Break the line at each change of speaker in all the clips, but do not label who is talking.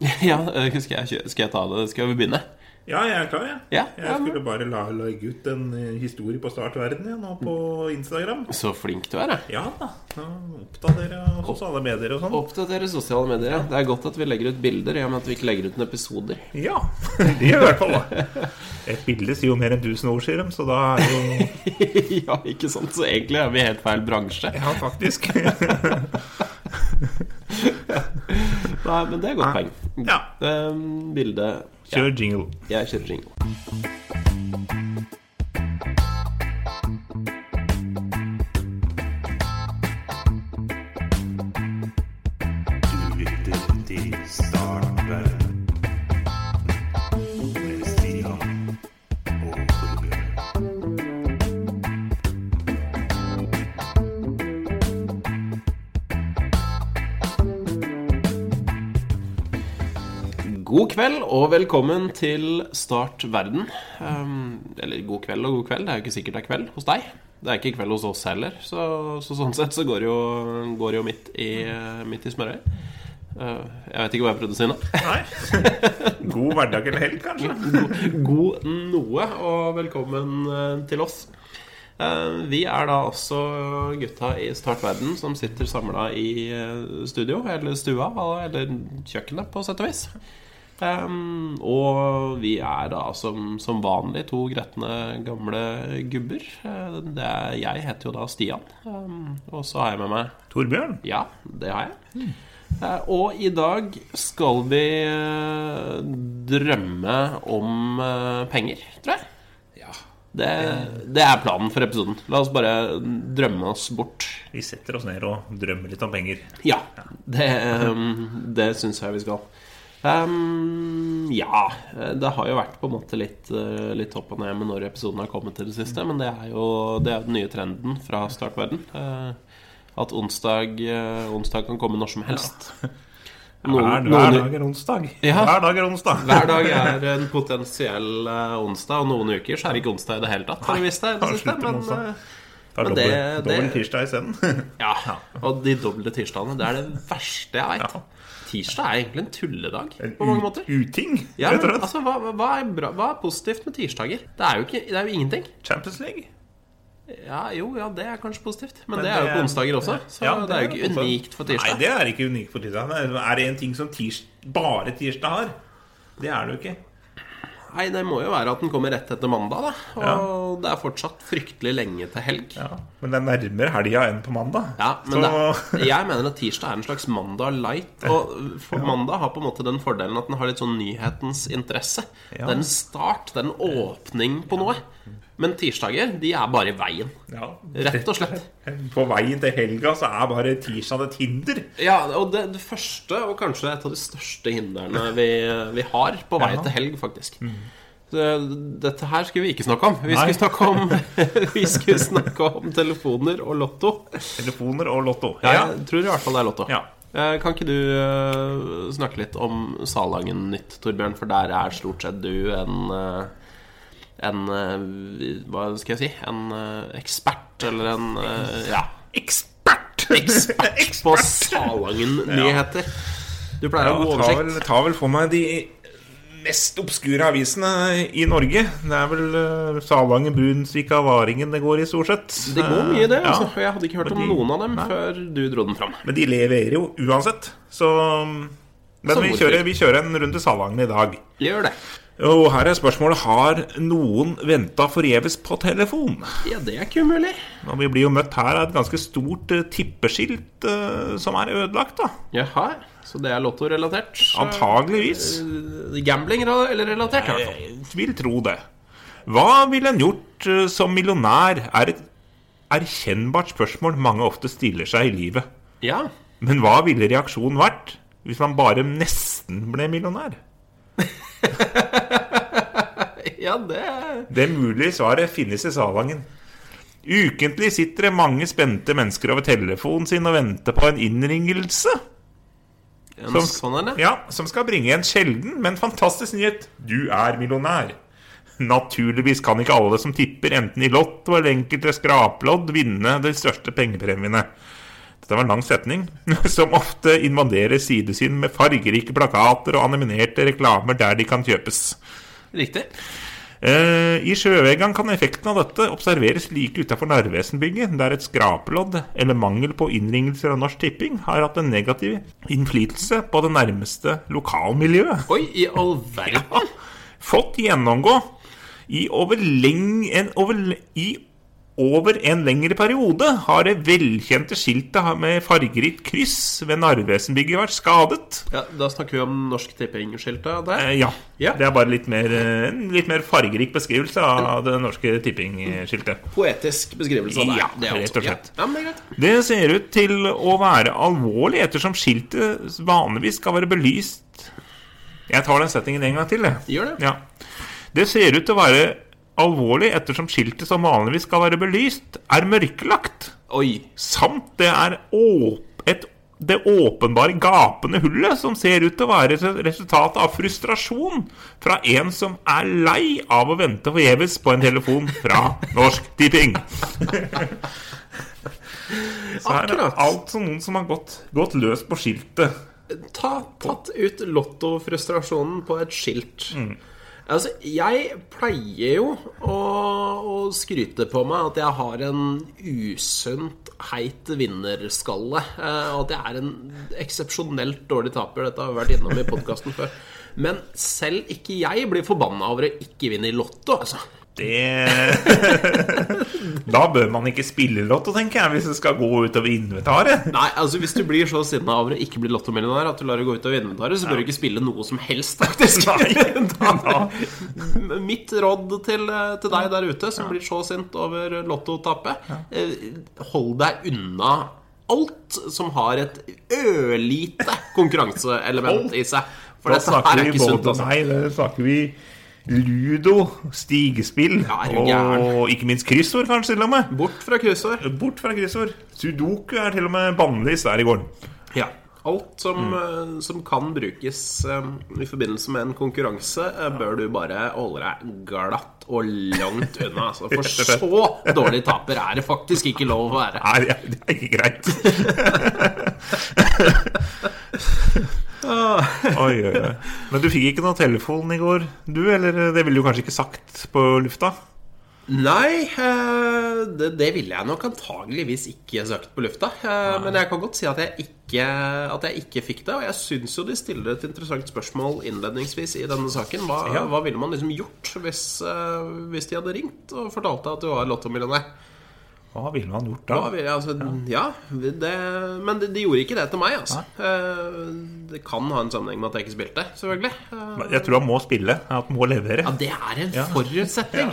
Ja, skal jeg ta det? Skal vi begynne?
Ja, jeg klar, jeg.
Ja,
jeg skulle bare legge ut en historie på Startverden nå på Instagram.
Så flink du er,
Ja da, oppdatere sosiale medier og sånn.
Oppdatere sosiale medier, ja. Det er godt at vi legger ut bilder, men at vi ikke legger ut en episoder.
Ja, det gjør i hvert fall da. Et bilde sier jo mer enn 1000 ord, sier de, så da jo...
Ja, ikke sant, så egentlig er vi helt feil bransje.
Ja, faktisk.
Nei, men det er godt poeng.
Ja.
Bildet...
Kjør jingle.
Jeg kjører jingle.
Du lytter til Startverden med Stian og Torbjørn.
God kveld og velkommen til Startverden. Eller god kveld og god kveld. Det er jo ikke sikkert det er kveld hos deg. Det er ikke kveld hos oss heller. Så sånn sett så går det jo midt i smørøyet. Jeg vet ikke hva jeg prøvde å si nå.
Nei. God hverdag eller helg, kanskje?
God noe, og velkommen til oss. Vi er da også gutta i Startverden som sitter samlet i studio, eller stua, eller kjøkkenet på sett og vis. Og vi er da som vanlig to gretne gamle gubber. Jeg heter jo da Stian, og så har jeg med meg
Torbjørn?
Ja, det har jeg. Og i dag skal vi drømme om penger, tror jeg. Det er planen for episoden. La oss bare drømme oss bort.
Vi setter oss ned og drømmer litt om penger.
Ja, det synes jeg vi skal. Ja, det har jo vært på en måte litt opp og ned med når episoden har kommet til det siste. Men det er jo den nye trenden fra Startverden, at onsdag kan komme når som helst.
Hver dag er onsdag.
Ja,
hver dag er onsdag.
Hver dag er en potensiell onsdag. Og noen uker så er det ikke onsdag i det hele tatt. Har du visst det?
Dobbelt tirsdag i scenen.
Ja, og de doble tirsdagene, det er det verste jeg vet. Tirsdag er egentlig en tulledag på mange måter.
Uting,
ja, men, altså, hva er positivt med tirsdager? Det er jo ingenting.
Champions League.
Ja, det er kanskje positivt. Men det er jo på onsdager også. Så det er jo ikke unikt for tirsdag.
Nei, det er ikke unikt for tirsdag. Er det en ting som bare tirsdag har? Det er det jo ikke.
Nei, det må jo være at den kommer rett etter mandag da. Og det er fortsatt fryktelig lenge til helg.
Ja, men det er nærmere helga enn på mandag.
Ja, men jeg mener at tirsdag er en slags mandag light. Og mandag har på en måte den fordelen at den har litt sånn nyhetens interesse. Det er en start, det er en åpning på noe. Men tirsdager, de er bare i veien. Ja, rett og slett.
På veien til helga så er bare tirsdag et hinder.
Ja, og det første, og kanskje et av de største hindrene vi har på vei til helg, faktisk. Så dette her skulle vi ikke snakke om. Vi skulle snakke om telefoner og lotto. Telefoner og lotto. Ja, jeg tror i hvert fall det er lotto. Ja. Kan ikke du snakke litt om Salangen nytt, Torbjørn? For der er stort sett du hva skal jeg si? En ekspert, eller en Ekspert på Salangen-nyheter. Du pleier å gå oversikt.
Ta vel for meg de mest obskure avisene i Norge. Det er vel Salangen, Brunsvika, Varingen det går i stort sett.
Det går mye det, altså. Jeg hadde ikke hørt om noen av dem før du dro den fram.
Men de leverer jo uansett. Men vi kjører en rundt til Salangen i dag.
Gjør det.
Og her er spørsmålet: har noen ventet forgjeves på telefon?
Ja, det er ikke umulig.
Og vi blir jo møtt her av et ganske stort tippeskilt som er ødelagt da.
Jaha, så det er lotto-relatert?
Antageligvis.
Gambling eller relatert i hvert fall?
Jeg vil tro det. Hva ville en gjort som millionær er et erkjennbart spørsmål mange ofte stiller seg i livet.
Ja.
Men hva ville reaksjonen vært hvis man bare nesten ble millionær?
Ja,
det mulige svaret finnes i Salangen. Ukentlig sitter det mange spente mennesker over telefonen sin og venter på en innringelse. Som skal bringe en sjelden, men fantastisk nyhet. Du er millionær. Naturligvis kan ikke alle som tipper enten i lotto eller enkelte skraplodd vinne de største pengepremiene. Dette var en lang setning, som ofte invaderer sidesyn med fargerike plakater og animerte reklamer der de kan kjøpes.
Riktig.
I sjøvegan kan effekten av dette observeres like utenfor Narvesenbygget, der et skrapelodd eller mangel på innringelser av Norsk Tipping har hatt en negativ innflytelse på det nærmeste lokalmiljøet.
Oi, i all verden!
Ja, fått gjennomgå i over en lengre periode har det velkjente skiltet med fargerikt kryss ved Narvesenbygget vært skadet.
Ja, da snakker vi om Norsk Tipping-skiltet der.
Ja, det er bare litt mer fargerik beskrivelse av det Norske Tipping-skiltet.
Poetisk beskrivelse av det.
Ja, rett og slett.
Ja, men det er greit.
Det ser ut til å være alvorlig, ettersom skiltet vanligvis skal være belyst. Jeg tar den settingen en gang til,
Gjør det.
Ja. Det ser ut til å være alvorlig, ettersom skiltet som vanligvis skal være belyst, er mørkelagt.
Oi.
Samt det er det åpenbare gapende hullet som ser ut til å være resultatet av frustrasjon fra en som er lei av å vente forgjeves på en telefon fra Norsk Tipping. Så her er alt som noen som har gått løs på skiltet.
Tatt ut lottofrustrasjonen på et skilt. Altså, jeg pleier jo å skryte på meg at jeg har en usunt heit vinnerskalle, og at jeg er en eksepsjonelt dårlig taper. Dette har vi vært innom i podcasten før. Men selv ikke jeg blir forbannet over å ikke vinne i lotto, altså.
Da bør man ikke spille lotto, tenker jeg, hvis det skal gå utover inventaret.
Nei, altså hvis du blir så sinnet over å ikke bli lottomillionær at du lar det gå utover inventaret, så bør du ikke spille noe som helst, faktisk. Mitt råd til deg der ute som blir så sint over lottotapet, hold deg unna alt som har et ølite konkurranseelement i seg. For dette her er ikke sunt, altså.
Nei, det snakker vi ludo, stigespill, og ikke minst kryssord, kanskje til og med.
Bort fra kryssord.
Sudoku er til og med bannlyst der i gården.
Ja, alt som kan brukes i forbindelse med en konkurranse, bør du bare holde deg glatt og langt unna, altså. For så dårlig taper er det faktisk ikke lov å være.
Nei, det er ikke greit. Oi. Men du fikk ikke noen telefon i går, du? Eller det ville du kanskje ikke sagt på lufta?
Nei, det ville jeg nok antageligvis ikke sagt på lufta. Men jeg kan godt si at jeg ikke fikk det. Og jeg synes jo de stiller et interessant spørsmål innledningsvis i denne saken. Hva ville man liksom gjort hvis de hadde ringt og fortalte at du var lottomillionær?
Hva ville man gjort da?
Men de gjorde ikke det til meg, altså. Det kan ha en sammenheng med at jeg ikke spilte, selvfølgelig.
Jeg tror han må spille, at han må levere.
Ja, det er en forutsetning.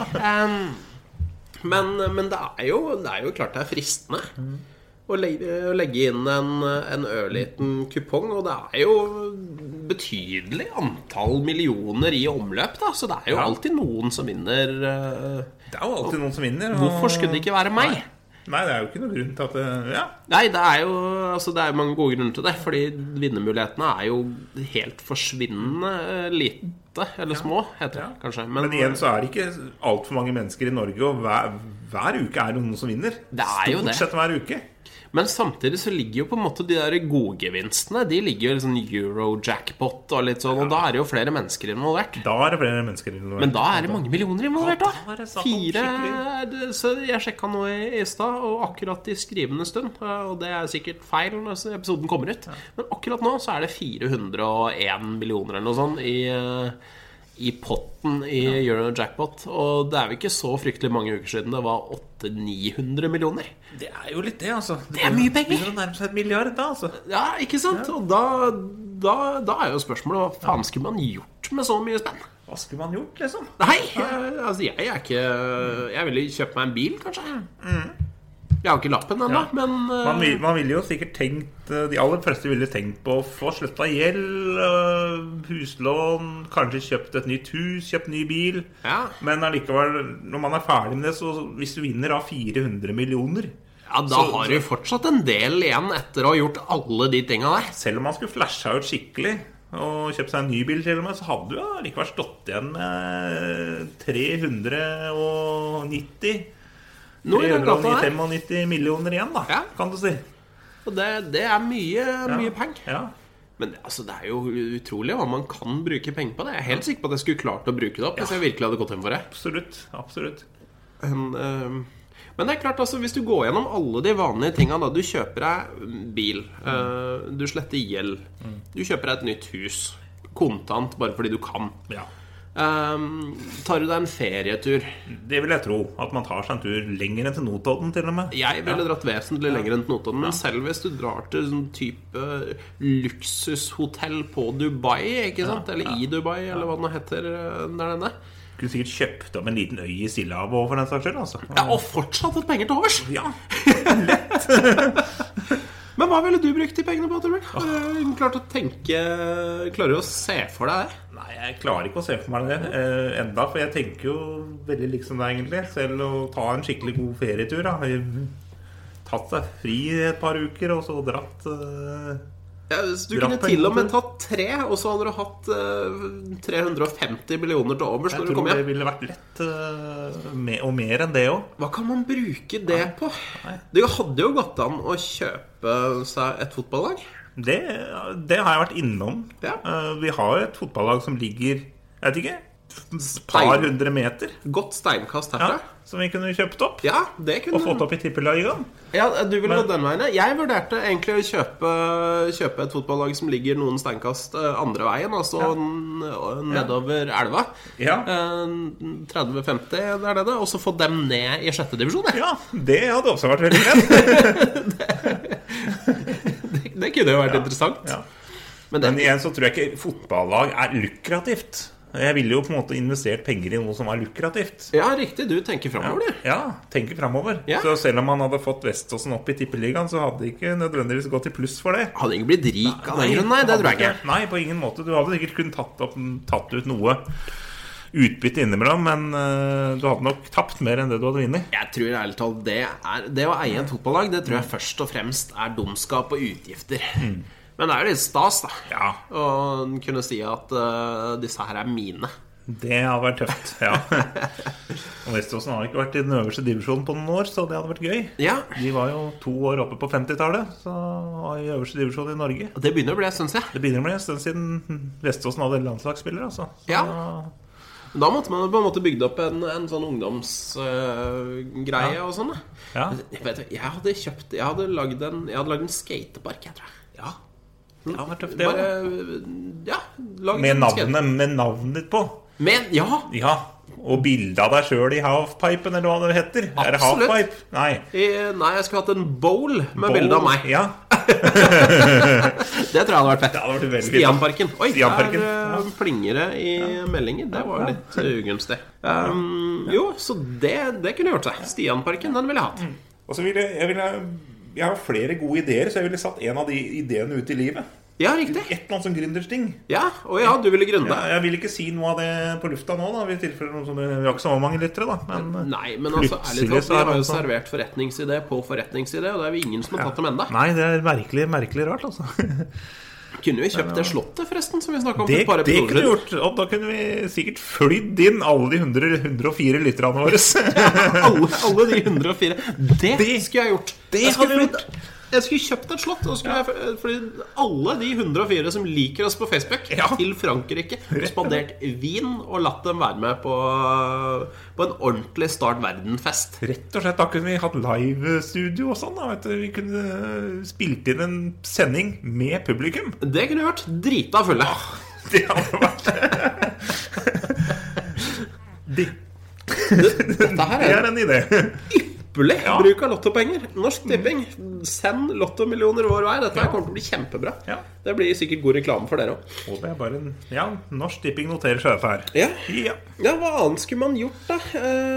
Men det er jo klart det er fristende å legge inn en ørliten kupong, og det er jo betydelig antall millioner i omløp, da. Så det er jo alltid noen som vinner.
Det er jo alltid noen som vinner.
Hvorfor skulle det ikke være meg?
Nei, det er jo ikke noe grunn til at
Nei, det er jo mange gode grunner til det. Fordi vinnermulighetene er jo helt forsvinnende lite, eller små, heter det kanskje.
Men igjen så er det ikke alt for mange mennesker i Norge, og hver uke er det noen som vinner.
Det er jo det.
Stort sett hver uke.
Men samtidig så ligger jo på en måte de der gode gevinstene, de ligger jo i sånn Euro-jackpot og litt sånn, og da er det jo flere mennesker involvert. Men da er det mange millioner involvert da. 4, så jeg sjekket nå i sted, og akkurat i skrivende stund, og det er sikkert feil når episoden kommer ut, men akkurat nå så er det 401 millioner eller noe sånt i potten i Euro-jackpot. Og det er jo ikke så fryktelig mange uker siden det var 800-900 millioner.
Det er jo litt det, altså.
Det er mye penger.
Det begynner å nærme seg 1 milliard da, altså. Ja,
ikke sant? Og da er jo spørsmålet, hva faen skulle man gjort med så mye spenn?
Hva skulle man gjort, liksom?
Nei, altså jeg er ikke. Jeg ville kjøpt meg en bil, kanskje. Jeg har ikke lappen ennå, men
man ville jo sikkert tenkt, de aller fleste ville tenkt på å få sletta gjeld, huslån, kanskje kjøpt et nytt hus, kjøpt ny bil. Men allikevel, når man er ferdig med det, så hvis du vinner av 400 millioner,
da har du fortsatt en del igjen etter å ha gjort alle de tingene der.
Selv om man skulle flashe ut skikkelig og kjøpt seg en ny bil til og med, så hadde du allikevel stått igjen med 390 395 millioner igjen da, kan du si.
Og det mye penger.
Ja.
Men altså, det jo utrolig hva man kan bruke penger på det. Jeg helt sikker på at jeg skulle klart å bruke det opp hvis jeg virkelig hadde gått hjem for det.
Absolutt.
Men det klart, altså, hvis du går gjennom alle de vanlige tingene da, du kjøper deg bil, du sletter gjeld, du kjøper deg et nytt hus, kontant bare fordi du kan.
Ja.
Tar du deg en ferietur?
Det vil jeg tro, at man tar seg en tur lenger enn til Notodden til og med.
Jeg ville dratt vesentlig lenger enn til Notodden. Men selv hvis du drar til sånn type luksushotell på Dubai, ikke sant? Eller i Dubai, eller hva det heter der denne.
Du kunne sikkert kjøpt om en liten øy i Stillehavet for den saks skyld, altså.
Ja, og fortsatt hatt penger til overs.
Ja, lett.
Men hva ville du brukt de pengene på, Torbjørn? Har du klart å tenke, klarer du å se for deg det?
Nei, jeg klarer ikke å se for meg det enda, for jeg tenker jo veldig liksom det egentlig. Selv å ta en skikkelig god ferietur, da. Tatt seg fri et par uker, og så dratt...
så du kunne til og med tatt 3, og så hadde du hatt 350 millioner til overs når du kom hjem.
Jeg tror det ville vært lett, og mer enn det også.
Hva kan man bruke det på? Det hadde jo gått an å kjøpe seg et fotballag.
Det har jeg vært innom. Vi har et fotballag som ligger, jeg vet ikke, et par hundre meter.
Godt steinkast herfra.
Som vi kunne kjøpt opp.
Ja, det kunne.
Og fått opp i tippeligaen.
Ja, du ville gå den veien. Jeg vurderte egentlig å kjøpe et fotballag som ligger noen steinkast andre veien, altså nedover elva. 30-50 der nede, og så få dem ned i 6. divisjon.
Ja, det hadde også vært veldig greit.
Det kunne jo vært interessant.
Men igjen så tror jeg ikke fotballag lukrativt. Jeg ville jo på en måte investert penger i noe som var lukrativt.
Ja, riktig, du tenker fremover, du.
Ja, tenker fremover. Så selv om man hadde fått Veståsen opp i tippeligaen, så hadde det ikke nødvendigvis gått i pluss for det.
Hadde ikke blitt rik av den grunn, nei, det tror jeg ikke.
Nei, på ingen måte. Du hadde sikkert kun tatt ut noe utbytte innimellom, men du hadde nok tapt mer enn det du hadde vunnet.
Jeg tror ærlig talt det å eie et fotballag, det tror jeg først og fremst dumskap og utgifter. Men det jo litt stas da.
Ja.
Og kunne si at disse her mine.
Det hadde vært tøft, ja. Og Veståsen har ikke vært i den øverste divisjonen på noen år, så det hadde vært gøy.
Ja.
De var jo 2 år oppe på 50-tallet, så var i øverste divisjon i Norge.
Det begynner å bli en stund siden.
Det begynner å bli en stund siden Veståsen hadde landslagsspillere, altså.
Så... Ja. Da måtte man på en måte bygge opp en sånn ungdomsgreie og sånn.
Ja.
Jeg hadde lagd en skatepark, jeg tror jeg.
Ja. Det har vært tøft, det
også.
Med navnet ditt på. Ja. Og bildet av deg selv i halfpipen, eller hva det heter.
Absolutt.
Er det halfpipe? Nei.
Nei, jeg skulle hatt en bowl med bildet av meg.
Ja.
Det tror jeg hadde vært fett.
Det hadde vært veldig
Stianparken. Oi,
Stianparken.
Der plingere i meldinger. Det var litt ugunstig. Jo, så det kunne gjort seg. Stianparken, den ville jeg hatt.
Og så jeg har flere gode ideer, så jeg ville satt en av de ideene ut i livet.
Ja, riktig.
Et eller annet sånn gründersting.
Ja, du ville gründe.
Jeg vil ikke si noe av det på lufta nå da, i tilfelle noe som vi har ikke så mange lyttere da.
Nei, men altså, ærlig talt, vi har jo servert forretningsidé på forretningsidé, og det vi ingen som har tatt dem enda.
Nei, det merkelig rart, altså.
Kunne vi kjøpt det slottet, forresten, som vi snakket om for et par episoder?
Det kunne vi gjort, og da kunne vi sikkert flydd inn alle de 104 lytterne våre.
alle de 104. Det skulle jeg gjort. Jeg skulle kjøpt et slott, fordi alle de 104 som liker oss på Facebook til Frankrike, har spandert vin og latt dem være med på en ordentlig Start Verden-fest.
Rett og slett, da kunne vi hatt live-studio og sånn da, vet du. Vi kunne spilt inn en sending med publikum.
Det kunne vi gjort, drita fulle.
Det hadde vært
Dette her
er en idé.
Bruk av lottopenger. Norsk Tipping. Send lottomillioner vår vei. Dette kommer til å bli kjempebra. Det blir sikkert god reklame for dere også.
Og det er bare Norsk Tipping noterer seg dette her.
Ja, hva annet skulle man gjort da?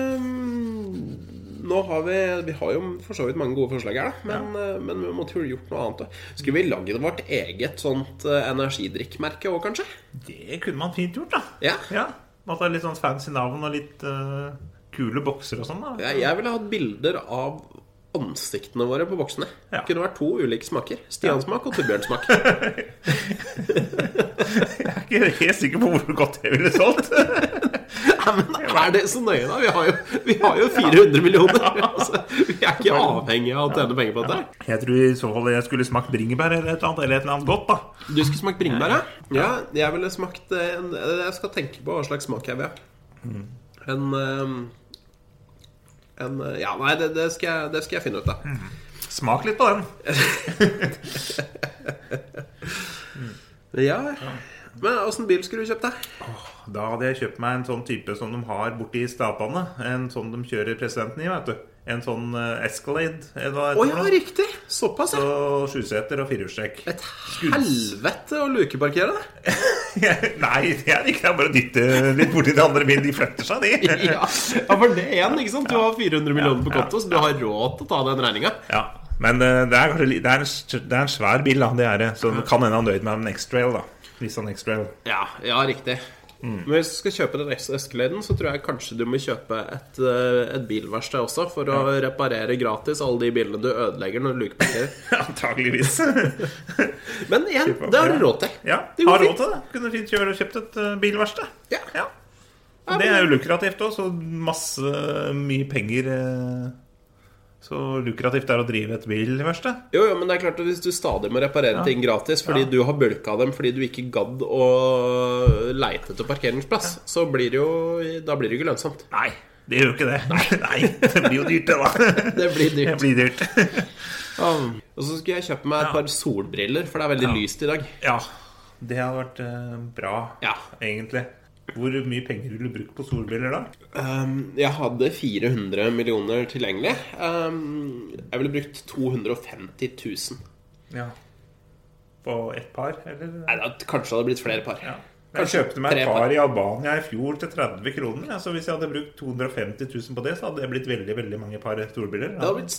Nå har vi har jo for så vidt mange gode forslag her da, men vi måtte jo gjort noe annet. Skulle vi lage vårt eget sånt energidrikkmerke også, kanskje? Det
kunne man fint gjort da. Ja. Man tar litt sånn fancy navn og litt kule bokser og sånn da.
Jeg ville hatt bilder av ansiktene våre på boksene. Det kunne vært 2 ulike smaker. Stian-smak og Torbjørn-smak.
Jeg er ikke helt sikker på hvor godt det ville solgt.
Men det så nøye da? Vi har jo 400 millioner. Altså, vi ikke avhengige av å tjene penger på dette.
Jeg tror i så fall jeg skulle smakt bringebær eller et eller annet godt da.
Du skulle smakt bringebær, ja? Ja, jeg ville smakt jeg skal tenke på hva slags smak jeg vil ha. Ja, nei, det skal jeg finne ut da.
Smak litt på den.
Ja. Men hvordan bil skulle du kjøpt deg?
Da hadde jeg kjøpt meg en sånn type som de har borte i Statene. En sånn de kjører presidenten i, vet du. En sånn Escalade.
Ja, riktig. Såpass, ja.
Så 7-seter og 4-hjulstrekk.
Et helvete å lukeparkere det.
Nei, det ikke. Det bare å dytte litt borti de andre bilene. De flytter seg, de.
Ja, for det igjen, ikke sant? Du har 400 millioner på konto, så du har råd til å ta den regningen.
Ja, men det er en svær bil, da. Det det. Så det kan hende han døyd med en X-Trail, da. Nissan X-Trail. Ja, riktig. Men hvis du skal kjøpe den Escaladen, så tror jeg kanskje du må kjøpe et bilverksted også, for å reparere gratis alle de bilene du ødelegger når du lukeparkerer. Antageligvis. Men igjen, det har du råd til. Ja, har råd til det. Kunne fint kjøpt et bilverksted. Ja. Og det jo lukrativt også, så mye penger. Så lukrativt det å drive et bilverksted. Jo, men det klart at hvis du stadig må reparere ting gratis fordi du har bulka dem, fordi du ikke gadd å leite til parkeringsplass, så blir det jo ikke lønnsomt. Nei, det gjør jo ikke det. Nei, det blir jo dyrt det da. Det blir dyrt. Og så skal jeg kjøpe meg et par solbriller, for det veldig lyst i dag. Ja, det hadde vært bra, egentlig. Hvor mye penger vil du bruke på solbriller da? Jeg hadde 400 millioner tilgjengelig. Jeg ville brukt 250 000. Ja. På ett par, eller? Nei, kanskje det hadde blitt flere par. Ja. Jeg kjøpte meg et par i Albania i fjor til 30 kroner. Så hvis jeg hadde brukt 250 000 på det, så hadde det blitt veldig, veldig mange par solbriller.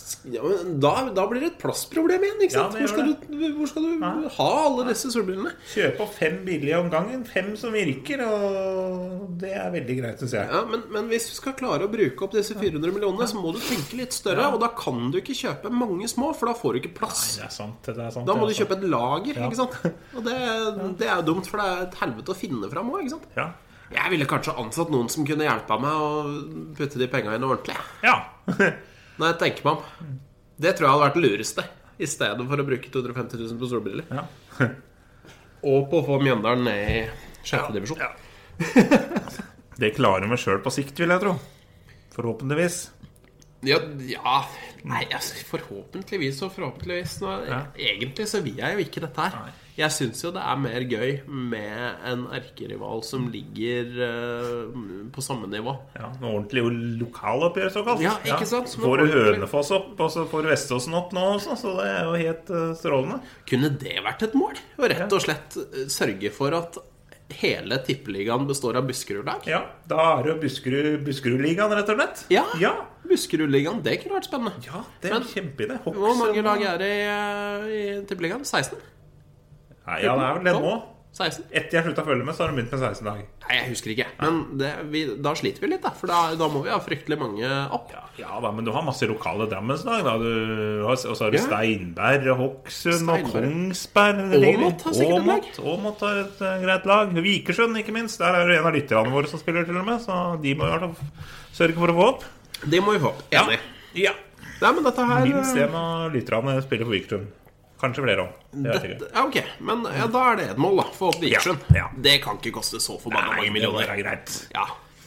Da blir det et plassproblem igjen, ikke sant? Hvor skal du ha alle disse solbrillene? Kjøpe 5 billige om gangen, 5 som virker, og det veldig greit, synes jeg. Ja, men hvis du skal klare å bruke opp disse 400 millionene, så må du tenke litt større, og da kan du ikke kjøpe mange små, for da får du ikke plass. Nei, det er sant. Da må du kjøpe et lager, ikke sant? Og det jo dumt, for det et helvete å finne frem også, ikke sant? Ja. Jeg ville kanskje ansatt noen som kunne hjelpe meg å putte de pengene inn ordentlig. Ja. Når jeg tenker meg om. Det tror jeg hadde vært lureste, i stedet for å bruke 250 000 på solbriller. Ja. Og på å få Mjøndalen ned i 6. divisjon. Ja. Det klarer vi selv på sikt, vil jeg tro. Forhåpentligvis. Ja. Nei, altså, forhåpentligvis. Egentlig så vil jeg jo ikke dette her. Jeg synes jo det mer gøy med en erkerival som ligger på samme nivå. Ja, noe ordentlig lokaloppgjør såkalt. Ja, ikke sant? Får du Hønefoss opp, og så får du Veståsen opp nå også, så det jo helt strålende. Kunne det vært et mål? Og rett og slett sørge for at hele tippeligaen består av Buskerud-lag? Ja, da det jo Buskerud-ligaen rett og slett. Ja. Buskerud-ligaen, det kunne vært spennende. Ja, det kjempeidé. Hvor mange lag det i tippeligaen? 16? Ja, det vel det nå. 16. Etter jeg sluttet å følge med, så har de begynt med 16 dager. Nei, jeg husker ikke. Men da sliter vi litt, da. For da må vi ha fryktelig mange opp. Ja da, men du har masse lokale Drammenslag, da. Og så har du Steinberg, Hokksund og Kongsberg. Åmot har sikkert et lag. Åmot har et greit lag. Vikersund, ikke minst. Der det en av lytterne våre som spiller til og med. Så de må jo sørge for å få opp. Det må vi få opp. Enig. Ja. Nei, men dette her minst en av lytterne spiller for Vikersund. Kanskje flere også. Ja, ok. Men da det et mål, da. Få opp Vikersund. Ja. Det kan ikke koste så forbannet mange millioner. Det må være greit. Ja.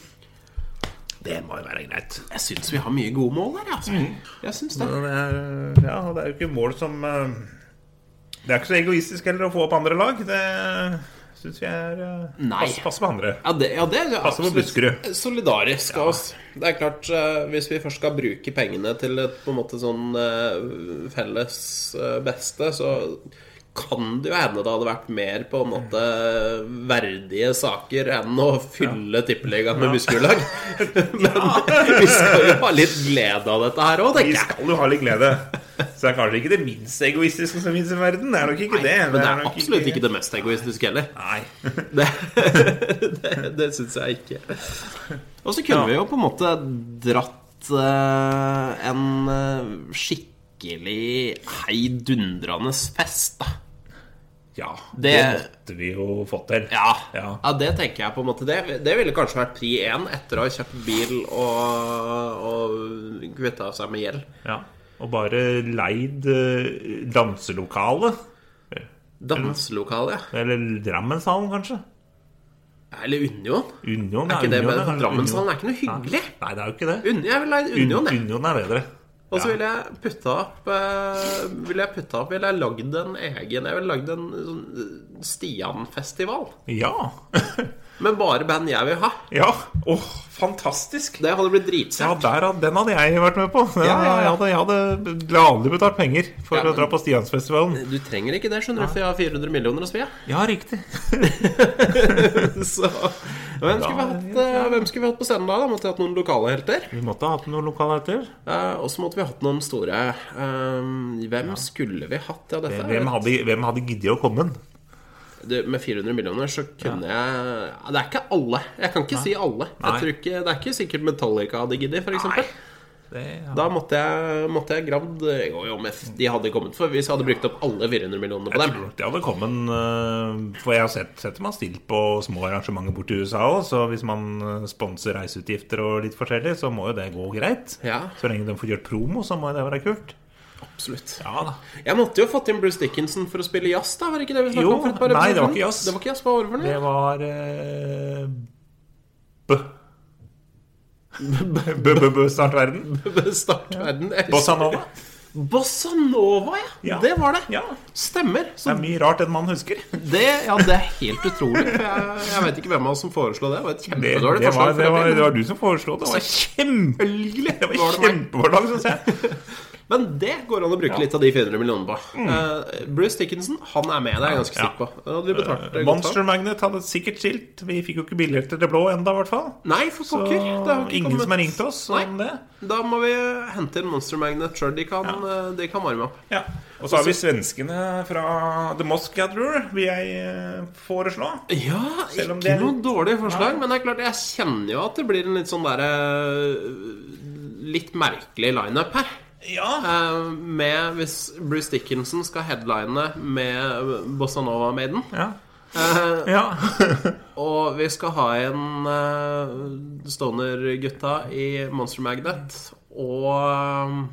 Det må jo være greit. Jeg synes vi har mye gode mål her, altså. Jeg synes det. Ja, det jo ikke mål som det ikke så egoistisk heller å få opp andre lag. Det synes jeg passer på andre. Ja, det passer på Buskerud. Solidarisk av oss. Det klart, hvis vi først skal bruke pengene til et på en måte sånn felles beste, så kan det jo hende det hadde vært mer på en måte verdige saker enn å fylle tippeligaen med Buskerud-lag. Men vi skal jo ha litt glede av dette her også, tenker jeg. Vi skal jo ha litt glede. Så det kanskje ikke det minst egoistiske som finnes i verden. Det nok ikke det. Men det absolutt ikke det mest egoistiske heller. Nei. Det synes jeg ikke. Og så kunne vi jo på en måte dratt en skikkelig heidundrende fest, da. Ja, det måtte vi jo fått til.
Ja, det tenker jeg på en måte. Det ville kanskje vært pri 1 etter å ha kjøpt bil og kvittet seg med gjeld.
Ja, og bare leid danselokale.
Danselokale, ja.
Eller Drammenshallen, kanskje.
Eller Union. Er ikke det bedre? Drammenshallen er ikke noe hyggelig.
Nei, det er jo ikke det.
Jeg vil leie Union.
Union er bedre.
Og så ville jeg lagd en egen. Jeg ville lagd en sånn Stian-festival.
Ja.
Med bare band jeg vil ha.
Ja, fantastisk.
Det hadde blitt dritsett.
Ja, den hadde jeg vært med på. Jeg hadde gladelig betalt penger for å dra på Stiansfestivalen.
Du trenger ikke det, skjønner du, for jeg har 400 millioner å svi.
Ja, riktig.
Så hvem skulle vi hatt på scenen da? Måtte vi hatt noen lokale helter?
Vi måtte ha hatt noen lokale helter.
Og så måtte vi hatt noen store. Hvem skulle vi hatt?
Hvem hadde giddet å komme?
Med 400 millioner så kunne jeg. Det er ikke alle. Jeg kan ikke si alle. Det er ikke sikkert Metallica hadde giddet, for eksempel. Da måtte jeg gravd. De hadde kommet for hvis jeg hadde brukt opp alle 400 millioner på dem.
Jeg tror de hadde kommet. For jeg har sett man stilt på små arrangementer bort til USA også. Så hvis man sponser reiseutgifter og litt forskjellig, så må jo det gå greit. Så lenge de får gjort promo, så må det være kult.
Absolutt.
Ja da.
Jeg måtte jo fått inn Bruce Dickinson for å spille jazz da. Var det ikke det vi snakket om for et par
Nei, det var ikke jazz.
Det var ikke jazz, hva var det for
det var Startverden.
Startverden.
Bossa Nova,
ja. Det var det. Stemmer.
Det er mye rart enn man husker.
Det er helt utrolig. For jeg vet ikke hvem av oss som foreslo det. Det var et kjempedårlig forslag.
Det var du som foreslo det. Det var kjempehyggelig. Det var kjempeforslag, synes jeg.
Men det går an å bruke litt av de 400 millioner på. Bruce Dickinson, han er med, det er jeg ganske sikker på.
Monster Magnet hadde et sikkert skilt. Vi fikk jo ikke billetter til det blå enda, I hvert fall.
Nei, for pokker.
Så ingen som har ringt oss om det.
Da må vi hente inn Monster Magnet selv. De kan varme opp.
Ja. Og så har vi svenskene fra The Mosque Gatherer, vil jeg foreslå.
Ja, ikke noe dårlig forslag. Men det er klart, jeg kjenner jo at det blir en litt sånn der litt merkelig line-up her. Hvis Bruce Dickinson skal headline med Bossa Nova Maiden. Og vi skal ha en Stoner-gutta I Monster Magnet. Og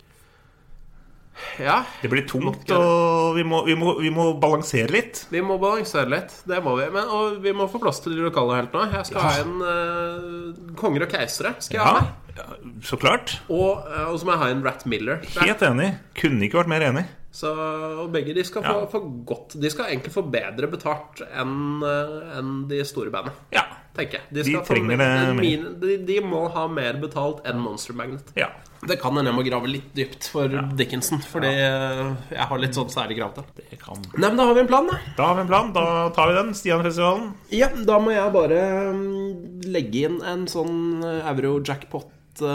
det blir tungt, og vi må balansere litt.
Vi må balansere litt, det må vi. Og vi må få plass til de lokale helt nå. Jeg skal ha en konger og keisere. Skal jeg ha meg?
Så klart.
Og så må jeg ha en Rat Miller.
Helt enig. Kunne ikke vært mer enig.
Og begge de skal få godt. De skal egentlig få bedre betalt enn de store bandene. Tenker jeg.
De trenger det.
De må ha mer betalt enn Monster Magnet. Det kan hende jeg må grave litt dypt for Dickinson, fordi jeg har litt sånn særlig grav til. Nei, men da har vi en plan,
da tar vi den, Stian-festivalen.
Ja, da må jeg bare legge inn en sånn Euro-jackpot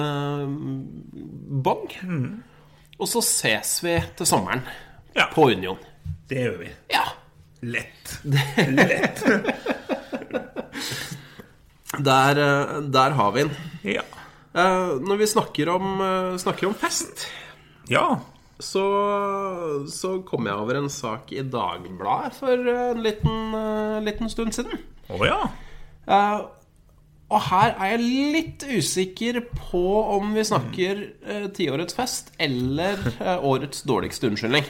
bong. Og så ses vi til sommeren på Union.
Det gjør vi.
Ja.
Lett.
Der har vi den.
Ja.
Når vi snakker om fest, så kom jeg over en sak I Dagbladet for en liten stund siden. Og her jeg litt usikker på om vi snakker tiårets fest eller årets dårligste unnskyldning.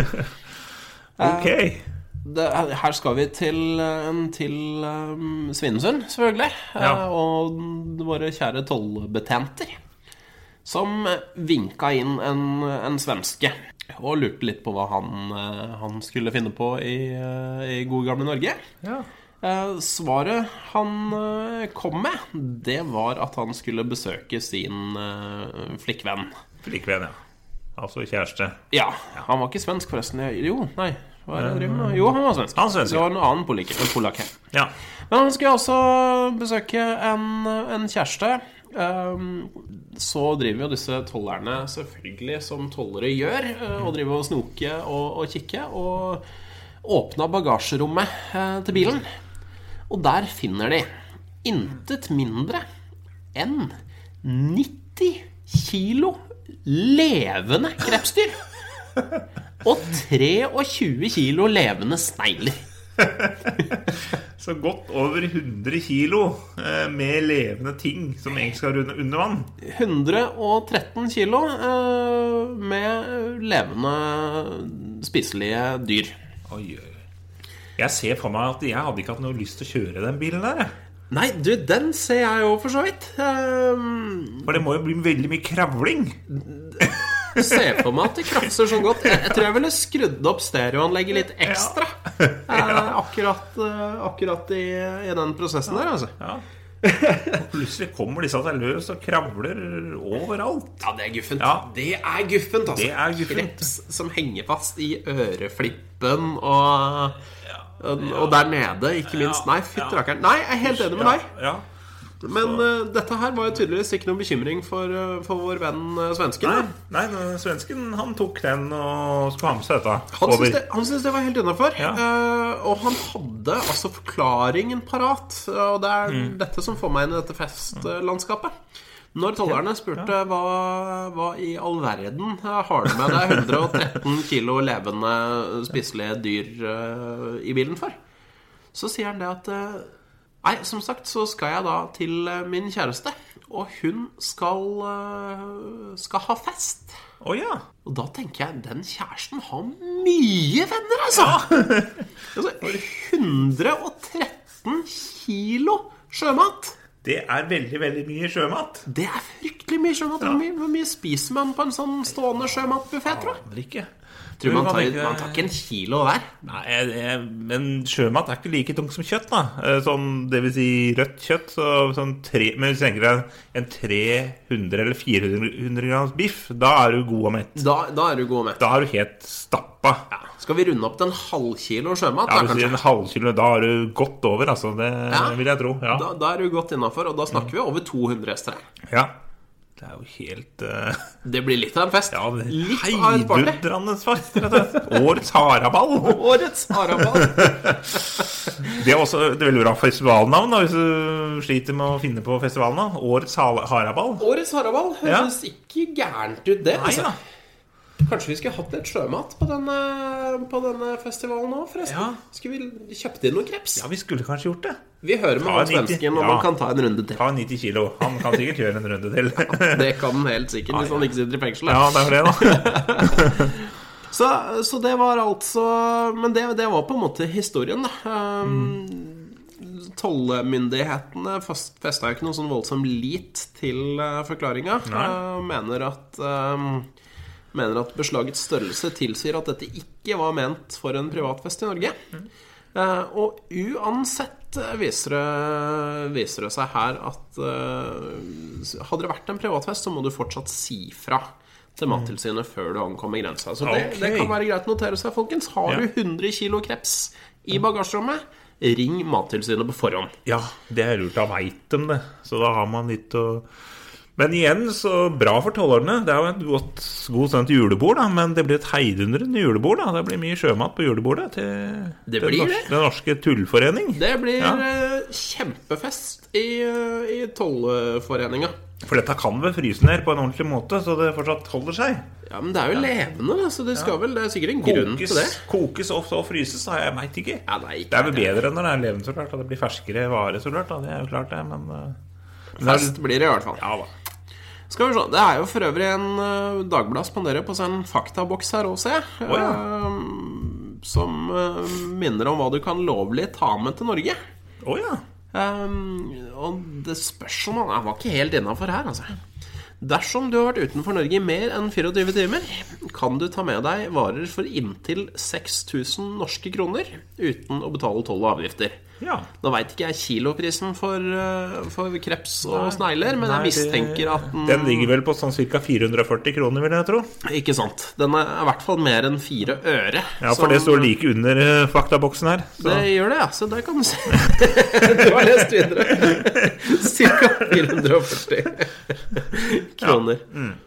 Her skal vi til Svinesund, selvfølgelig. Og våre kjære tollbetjenter som vinka inn en svenske og lurte litt på hva han skulle finne på I gode gamle Norge. Svaret han kom med, det var at han skulle besøke sin flikkvenn.
Altså kjæreste.
Ja, han var ikke svensk forresten. Jo, nei. Jo, han var svensk. Det var en annen polakk her. Men han skulle også besøke en kjæreste. Så driver jo disse tollerne selvfølgelig som tollere gjør, og driver og snoke og kikke, og åpna bagasjerommet til bilen. Og der finner de intet mindre enn 90 kilo levende krepsdyr. og 23 kilo levende snegler.
Så godt over 100 kilo med levende ting som egentlig skal under vann.
113 kilo med levende spiselige dyr.
Oi. Jeg ser for meg at jeg hadde ikke hatt noe lyst til å kjøre den bilen der.
Nei, du, den ser jeg jo for så vidt.
For det må jo bli veldig mye kravling.
Se for meg at det krafser så godt. Jeg tror jeg ville skrudd opp stereoanlegget litt ekstra. Akkurat i den prosessen der, altså.
Ja. Og plutselig kommer disse seg løs og kravler overalt.
Ja, det er guffent. Ja. Det er guffent, altså.
Det er guffent.
Kreps som henger fast i øreflippen og der nede, ikke minst. Nei, fytterakkeren. Nei, jeg er helt enig med deg.
Ja.
Men dette her var jo tydeligvis ikke noen bekymring for vår venn svensken.
Nei, svensken, han tok den og skulle ha med seg dette.
Han synes det var helt innenfor. Og han hadde altså forklaringen parat. Og det er dette som får meg inn i dette festlandskapet. Når tollerne spurte hva i all verden har du med deg 113 kilo levende spiselige dyr i bilen for, så sier han det at nei, som sagt så skal jeg da til min kjæreste, og hun skal ha fest.
Ja.
Og da tenker jeg, den kjæresten har mye venner, altså. Altså 113 kilo sjømat.
Det er veldig, veldig mye sjømat.
Det er fryktelig mye sjømat. Hvor mye spiser man på en sånn stående sjømatbuffet, tror jeg?
Ikke.
Tror man tar ikke en kilo hver.
Nei, men sjømat er ikke like tungt som kjøtt, da. Sånn, det vil si rødt kjøtt. Men hvis du tenker deg en 300 eller 400 grams biff, da er du god og mett.
Da er du god og mett.
Da er du helt stappa.
Ja. Skal vi runde opp til en halvkilo sjømat?
Ja, hvis du sier en halvkilo, da er du godt over, altså. Det vil jeg tro. Ja.
Da er du godt innenfor, og da snakker vi over 200 hester her.
Ja. Det er jo helt
Det blir litt av en fest.
Ja, det
litt av et party.
Heidundrende fest, rett og slett. Årets haraball.
Årets haraball.
Det er også et veldig bra festivalnavn da, hvis du sliter med å finne på festivalnavn. Årets haraball.
Årets haraball høres ikke gærent ut det.
Nei da.
Kanskje vi skulle hatt litt sjømat på denne festivalen nå, forresten. Ja. Skulle vi kjøpt inn noen kreps?
Ja, vi skulle kanskje gjort det.
Vi hører med han svensken om han kan ta en runde til.
Ta 90 kilo. Han kan sikkert gjøre en runde til.
Det kan han helt sikkert hvis han ikke sitter i fengsel.
Ja, det er det da.
så det var altså. Men det var på en måte historien da. Tollmyndighetene festet jo ikke noe sånn voldsom lit til forklaringen. Mener at beslagets størrelse tilsier at dette ikke var ment for en privatfest i Norge. Og uansett viser det seg her at hadde det vært en privatfest, så må du fortsatt si fra til Mattilsynet før du ankommer grensa. Så det kan være greit å notere seg, folkens. Har du 100 kilo kreps i bagasjerommet, ring Mattilsynet på forhånd.
Ja, det er lurt, da vet de det. Så da har man litt å... Men igjen, så bra for tollerne. Det er jo et god sånt julebord, da. Men det blir et heidundrende julebord, da. Det blir mye sjømat på julebordet til den norske tullforening.
Det blir kjempefest i tollforeninga.
For dette kan vel fryse ned på en ordentlig måte, så det fortsatt holder seg.
Ja, men det er jo levende, da. Så det er sikkert en grunn til det.
Kokes og så fryses, da. Jeg vet ikke.
Ja,
det er vel bedre enn når det er levende, så klart. Og det blir ferskere vare, så klart. Da. Det er jo klart det, men...
Fest blir det i hvert fall.
Ja da.
Skal vi se, det er jo for øvrig en Dagblad spanderer på seg en faktaboks her også, som minner om hva du kan lovlig ta med til Norge. Og det spørsmålet var ikke helt innenfor her, altså. Dersom du har vært utenfor Norge i mer enn 24 timer, kan du ta med deg varer for inntil 6.000 norske kroner uten å betale toll og avgifter.
Ja.
Nå vet ikke jeg kiloprisen for kreps og snegler, men jeg mistenker at
den ligger vel på sånn cirka 440 kroner, vil jeg tro.
Ikke sant. Den er i hvert fall mer enn 4 øre.
Ja, for det står like under faktaboksen her.
Så. Det gjør det, ja. Så der kan du se. Du har lest videre. Cirka 440 kroner.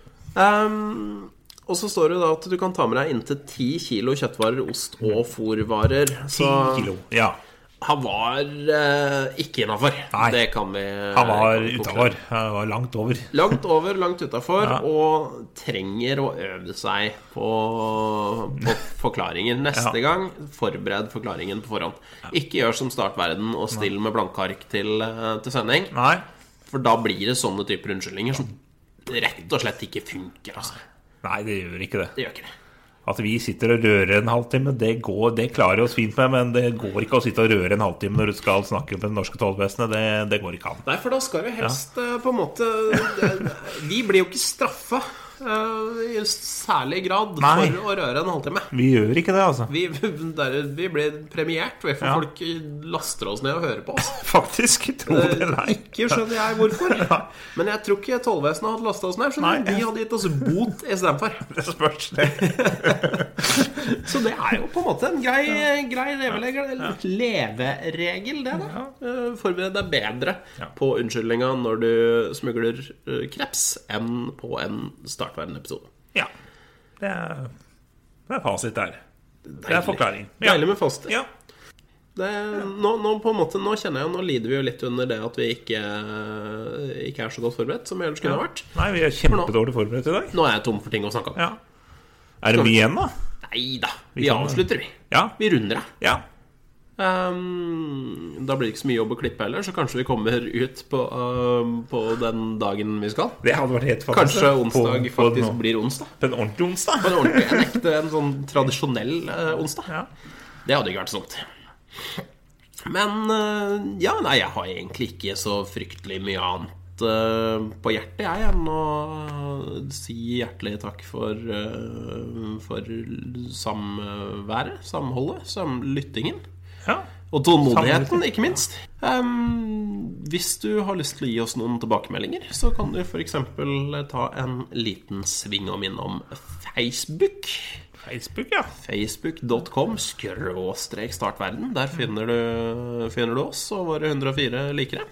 Og så står det da at du kan ta med deg inntil 10 kilo kjøttvarer, ost og fôrvarer.
10 kilo, ja.
Han var ikke innenfor. Det kan vi
Han var utenfor. Han var langt over.
Langt utenfor, og trenger å øve seg på forklaringer neste gang. Forbered forklaringen på forhånd. Ikke gjør som Startverden og still med blanke ark til sending. For da blir det sånne typer unnskyldninger som rett og slett ikke funker, altså.
Nei, det gjør ikke det.
Det gjør ikke det.
At vi sitter og rører en halvtime, det klarer oss fint med, men det går ikke å sitte og røre en halvtime når du skal snakke med det norske tollvesenet. Det går ikke an.
Nei, for da skal vi helst på en måte vi blir jo ikke straffa i særlig grad for å røre en halvtime.
Vi gjør ikke det, altså.
Vi blir premiert for folk laster oss ned og hører på oss.
Faktisk, tror det eller
ikke skjønner jeg hvorfor. Men jeg tror ikke tollvesenet hadde lastet oss ned. De hadde gitt oss bot i stedet for.
Det spørs det.
Så det jo på en måte en grei leveregel, det da. Forbered deg bedre på unnskyldninga når du smugler kreps enn på en Startverden-episode. Ja,
det fasit der. Det forklaring.
Deilig med fasit. Ja. Nå på en måte, nå kjenner jeg, nå lider vi jo litt under det at vi ikke så godt forberedt som vi ellers kunne vært.
Nei, vi kjempedårlig forberedt i dag.
Nå jeg tom for ting å snakke om.
Ja. Det mye igjen da?
Neida, vi avslutter vi. Vi runder det. Ja. Da blir det ikke så mye jobb å klippe heller, så kanskje vi kommer ut på den dagen vi skal. Det hadde vært helt fantastisk. Kanskje onsdag faktisk blir onsdag. På en ordentlig onsdag? En sånn tradisjonell onsdag. Det hadde ikke vært sånt. Men jeg har egentlig ikke så fryktelig mye annet på hjertet enn å si hjertelig takk for samværet, samholdet, samlyttingen. Og tålmodigheten, ikke minst. Hvis du har lyst til å gi oss noen tilbakemeldinger, så kan du for eksempel ta en liten sving om innom Facebook. Facebook.com/startverden. Der finner du oss og våre 104 likere.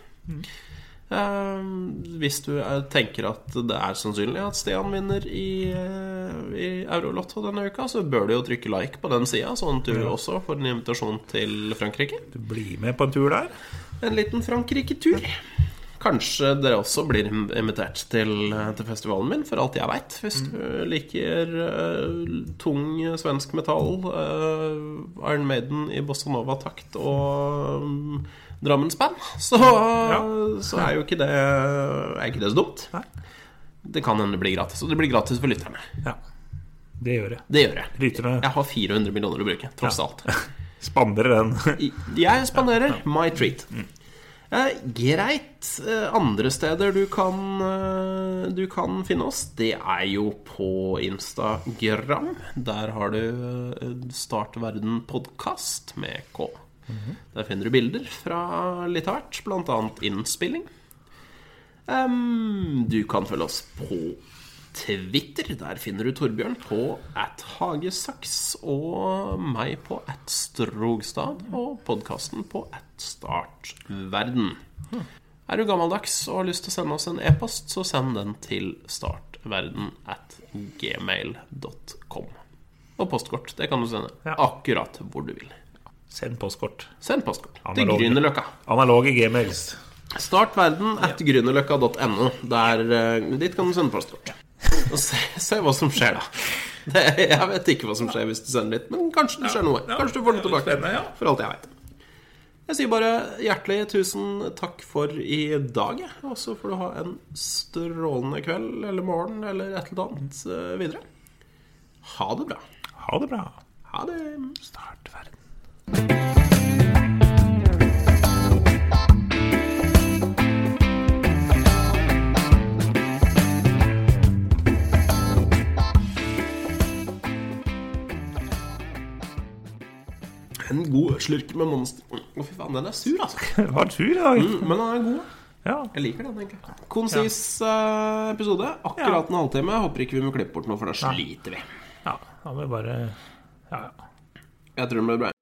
Hvis du tenker at det sannsynlig at Stian vinner i Eurolotto denne uka, så bør du jo trykke like på den siden, sånn at du også får en invitasjon til Frankrike. Du blir med på en tur der. En liten Frankrike-tur. Kanskje dere også blir invitert til festivalen min, for alt jeg vet. Hvis du liker tung svensk metall, Iron Maiden i Bossa Nova-takt og Drammensband, så jo ikke det så dumt. Det kan hende bli gratis, og det blir gratis for lytterne. Ja, det gjør det. Lytterne. Jeg har 400 millioner å bruke, tross alt. Spanderer den? Jeg spanderer my treat. Greit. Andre steder du kan finne oss, det jo på Instagram. Der har du Startverden podcast med K. Der finner du bilder fra litt av hvert, blant annet innspilling. Du kan følge oss på Twitter. Der finner du Torbjørn på @hagesaks og meg på @strogstad og podcasten på @startverden. Du gammeldags og har lyst til å sende oss en e-post, så send den til startverden@gmail.com. Og postkort, det kan du sende akkurat hvor du vil. Send postkort. Til Grünerløkka. Analoge gmails. Startverden@grünerløkka.no. Dit kan du sende postkort. Og se hva som skjer da. Jeg vet ikke hva som skjer hvis du sender litt, men kanskje det skjer noe. Kanskje du får det tilbake, for alt jeg vet. Jeg sier bare hjertelig tusen takk for i dag, og så får du ha en strålende kveld eller morgen eller et eller annet videre. Ha det bra. Ha det. Startverden. En god slurk med monster. Fy faen, den sur, altså. Den var sur i dag. Men den god. Ja. Jeg liker den, egentlig. Konsis episode. Akkurat en halvtime. Håper ikke vi må klippe bort noe, for da sliter vi. Ja, da må vi bare... Jeg tror det blir bra.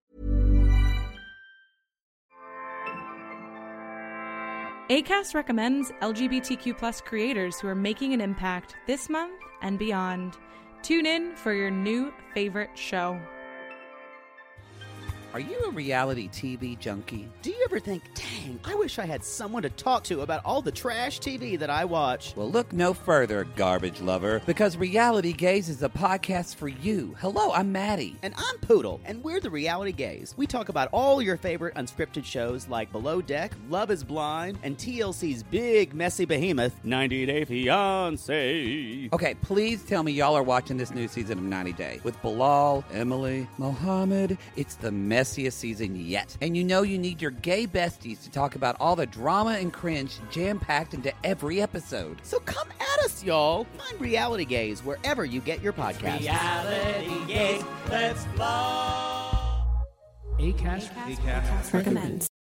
Acast recommends LGBTQ+ creators who are making an impact this month and beyond. Tune in for your new favorite show.
Are you a reality TV junkie?
Do you ever think, dang, I wish I had someone to talk to about all the trash TV that I watch?
Well, look no further, garbage lover, because Reality Gaze is a podcast for you. Hello, I'm Maddie.
And I'm Poodle, and we're the Reality Gaze. We talk about all your favorite unscripted shows like Below Deck, Love is Blind, and TLC's big, messy behemoth, 90 Day Fiancé.
Okay, please tell me y'all are watching this new season of 90 Day with Bilal, Emily, Mohammed. It's the messiest season yet. And you know you need your gay besties to talk about all the drama and cringe jam-packed into every episode.
So come at us, y'all. Find Reality Gaze wherever you get your podcasts.
Reality Gaze, let's blow.
Acast recommends.